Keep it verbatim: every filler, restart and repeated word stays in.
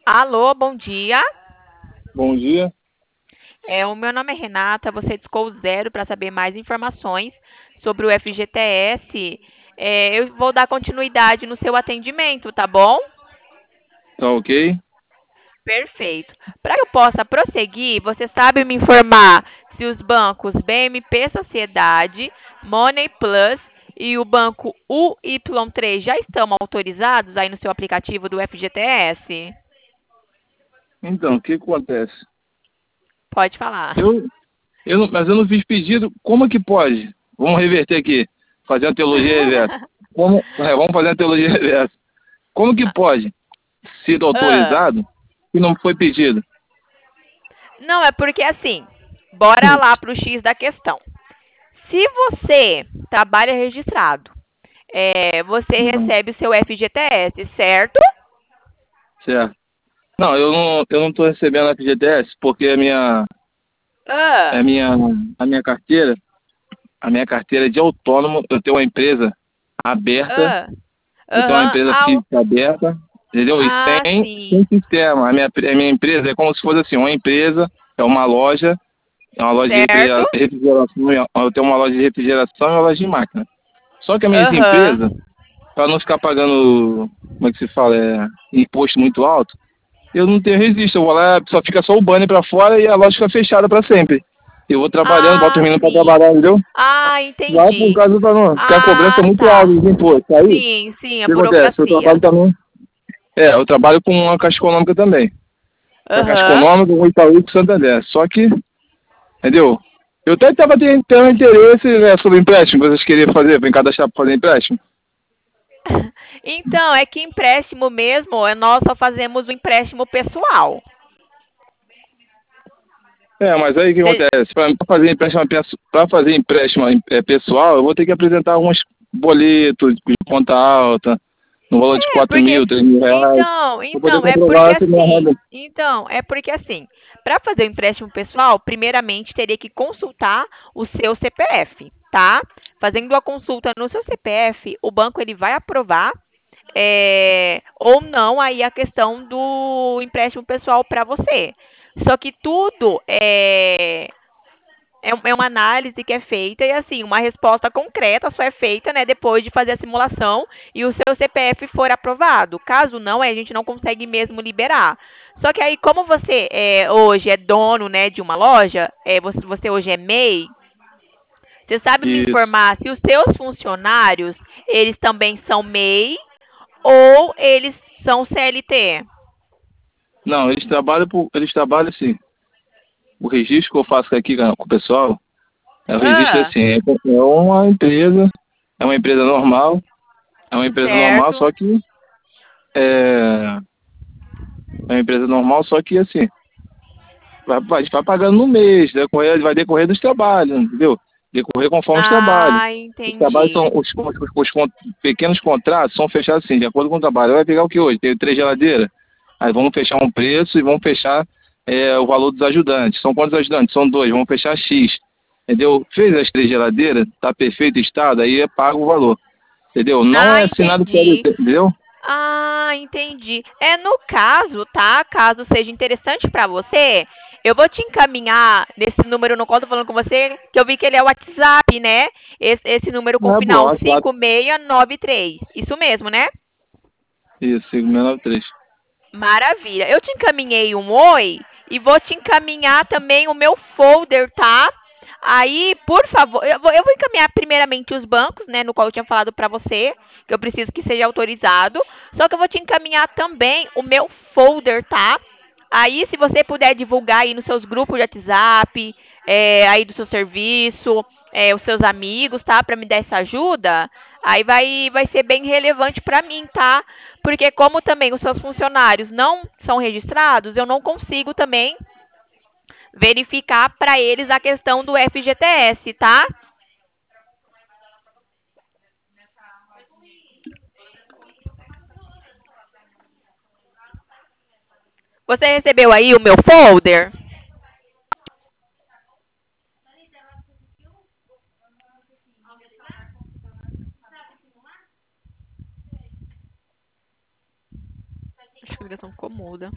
Alô, bom dia. Bom dia. É, o meu nome é Renata. Você discou o zero para saber mais informações sobre o F G T S. É, eu vou dar continuidade no seu atendimento, tá bom? Tá ok? Perfeito. Para que eu possa prosseguir, você sabe me informar se os bancos B M P Sociedade, Money Plus e o banco U Y três já estão autorizados aí no seu aplicativo do F G T S? Então, o que acontece? Pode falar. Eu, eu não- mas eu não fiz pedido. Como é que pode? Vamos reverter aqui. Fazer uma teologia reversa. Como, é, vamos fazer uma teologia reversa. Como que pode? Sido Ah. autorizado e não foi pedido? Não, é porque assim, bora lá pro X da questão. Se você trabalha registrado, é, você Não, recebe o seu F G T S, certo? certo. Não, eu não, eu não estou recebendo a F G T S porque a minha, a Ah, minha, a minha carteira, a minha carteira é de autônomo. Eu tenho uma empresa aberta. ah, Eu tenho uma aham, empresa ah, física aberta, entendeu? E ah, sem, sem sim, sistema. A minha, a minha empresa é como se fosse assim, uma empresa, é uma loja, é uma loja de certo? refrigera- refrigeração, eu tenho uma loja de refrigeração e uma loja de máquina. Só que a minha Aham. empresa, para não ficar pagando, como é que se fala, é, imposto muito alto, eu não tenho registro. Eu vou lá, só fica só o banner para fora e a loja fica fechada para sempre. Eu vou trabalhando, boto o Ah, menino para sim. trabalhar, entendeu? Ah, Vai por entendi. causa da não, porque a cobrança é Ah, muito alta tá. dos impostos. Aí, o Sim, sim, a que acontece? Eu burocracia. trabalho também. É, eu trabalho com uma Caixa Econômica também. Com a Caixa Aham. Econômica, com o Itaú e com o Santander. Só que, entendeu? Eu até estava tendo tendo interesse, né, sobre empréstimo, que vocês queriam fazer, para cadastrar para fazer empréstimo. Então, é que empréstimo mesmo, é nós só fazemos o empréstimo pessoal. É, mas aí o que Cê- acontece? Para fazer empréstimo, para fazer empréstimo é, pessoal, eu vou ter que apresentar alguns boletos de conta alta, no valor de É, quatro porque mil, três mil reais, então, para poder então, é porque comprovar se minha assim, renda. então, é porque assim, para fazer o empréstimo pessoal, primeiramente teria que consultar o seu C P F, tá? Fazendo a consulta no seu C P F, o banco ele vai aprovar é, ou não aí a questão do empréstimo pessoal para você. Só que tudo é é um- é uma análise que é feita e assim, uma resposta concreta só é feita, né, depois de fazer a simulação e o seu C P F for aprovado. Caso não, aí a gente não consegue mesmo liberar. Só que aí, como você é, hoje é dono, né, de uma loja, é, você, você hoje é M E I, você sabe me Isso. informar se os seus funcionários, eles também são M E I ou eles são C L T? Não, eles trabalham, por, eles trabalham assim. O registro que eu faço aqui com o pessoal, é o registro Ah, assim, é é uma empresa, é uma empresa normal, é uma empresa normal, certo. só que é, é uma empresa normal, só que assim, vai, vai, vai pagando no mês, decorrer, vai decorrer dos trabalhos, entendeu? Decorrer conforme os trabalhos. Ah, Os trabalhos entendi. são, os, os, os con- pequenos contratos são fechados assim, de acordo com o trabalho. Vai pegar o que hoje? Tem três geladeiras, aí vamos fechar um preço e vamos fechar é, o valor dos ajudantes. São quantos ajudantes? São dois, vamos fechar X. Entendeu? Fez as três geladeiras, tá perfeito estado, aí é pago o valor. Entendeu? Não Ah, é assinado entendi. C L T, entendeu? Ah, entendi. É no caso, tá? Caso seja interessante para você, eu vou te encaminhar nesse número no qual eu tô falando com você, que eu vi que ele é o WhatsApp, né? Esse, esse número com Não é bom, final é quatro. cinco seis nove três. Isso mesmo, né? Isso, cinco mil e noventa e três. Maravilha. Eu te encaminhei um oi e vou te encaminhar também o meu folder, tá? Aí, por favor, eu vou, eu vou encaminhar primeiramente os bancos, né, no qual eu tinha falado para você, que eu preciso que seja autorizado. Só que eu vou te encaminhar também o meu folder, tá? Aí, se você puder divulgar aí nos seus grupos de WhatsApp, é, aí do seu serviço, é, os seus amigos, tá? Para me dar essa ajuda, aí vai, vai ser bem relevante para mim, tá? Porque como também os seus funcionários não são registrados, eu não consigo também verificar para eles a questão do F G T S, tá? Você recebeu aí o meu folder? Acho que a ligação ficou muda.